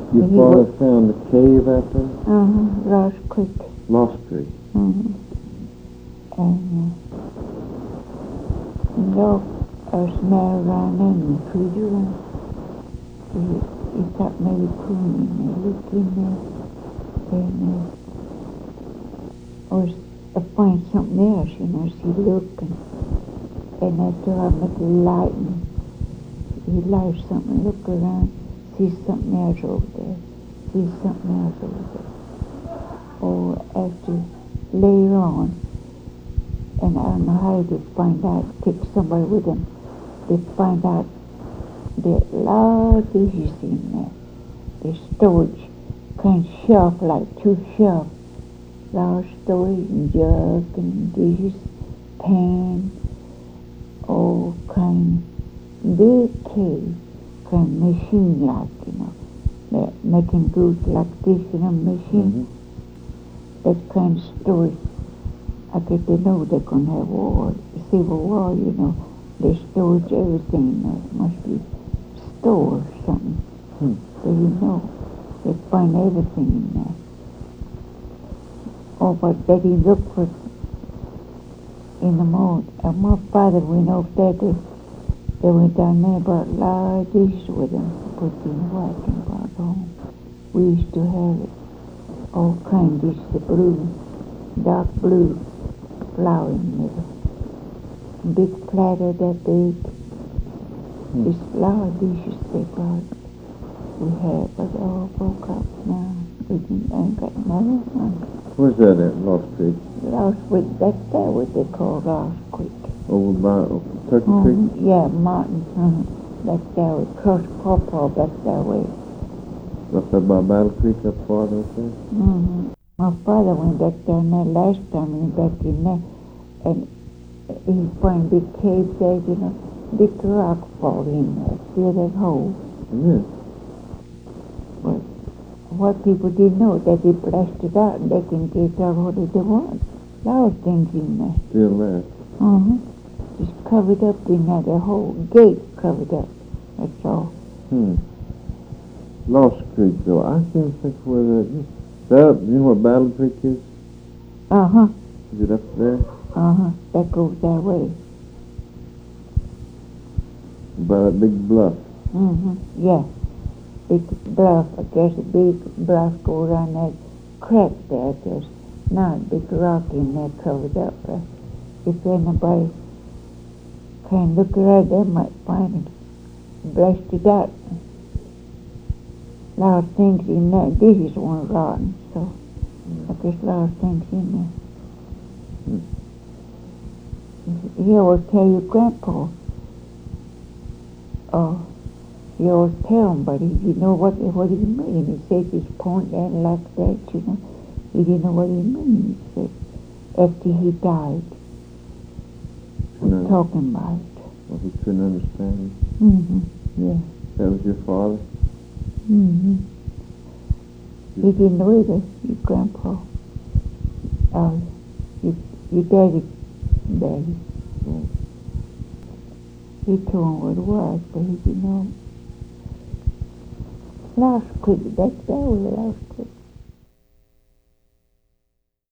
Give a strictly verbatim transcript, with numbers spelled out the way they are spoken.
Your He father wa- found the cave out there? Uh-huh, Lost Creek. Lost Creek. Mm-hmm. And uh, look, us now around in the trees around. He, he thought maybe coon in there, looked in there, and uh, was uh, find something else, you know, she looked, and, and after I met the light, and he lights something, look around, see something else over there, see something else over there. Or after later on, and I don't know how they find out, take somebody with them, they find out that a lot of dishes in there. The storage kind of shelf, like two shelves. Lot of storage and jug and dishes, pan, all kind big cave, kind of machine like, you know, that making goods like this in a machine. Mm-hmm. That kind of storage. I guess they know they're going to have war, civil war, you know. They storage everything. It must be store or something. Hmm. So you know, they find everything in there. Oh, but Betty looked for in the morning. And my father went over there. They, they went down there and brought a lot of dishes with them. Put in the wagon and brought home. We used to have it. All kinds of dishes, the blue, dark blue flour in the middle. Big platter that big. Hmm. This flour dishes they brought. We had, but they all broke up now. We didn't, ain't got another one. Where's that at, Lost Creek? Lost Creek, that's that what they call Lost Creek. Over by Turkey Mhm, Creek? yeah, Martin, uh-huh. That's that way. Cross Pawpaw, that's that way. Up there by Battle Creek, up farther up there? Mm-hmm. My father went back down there last time, he went back in there, and he found big caves there, you know, big rock fall in there, see that hole. Yeah. But what people didn't know, that they blasted out and they can get out what they want. A lot of things in there. Still there. Uh-huh. Just covered up in there, the whole gate covered up. That's all. Hmm. Lost Creek, though. I can't think where that is. That, you know where Battle Creek is? Uh-huh. Is it up there? Uh-huh. That goes that way. By that big bluff. Mm-hmm. Yeah. Big bluff. I guess a big bluff goes around that crack there. There's not a big rock in there covered up. Uh, if anybody can look around, they might find it blasted out. A lot of things in there. This is one rotten, so I guess a lot of things in there. Hmm. He always tell your grandpa. Oh, he always tell him, but he didn't know what what he mean. He said his point and like that, you know. He didn't know what he mean. He said after he died, No. talking about it. Well, he couldn't understand. Mm-hmm. Yeah. That was your father? Mm-hmm. He didn't know either, your grandpa. Oh, your, your daddy, daddy. Oh. He told him what it was, but he didn't know. Lost Creek, that's that was Lost Creek.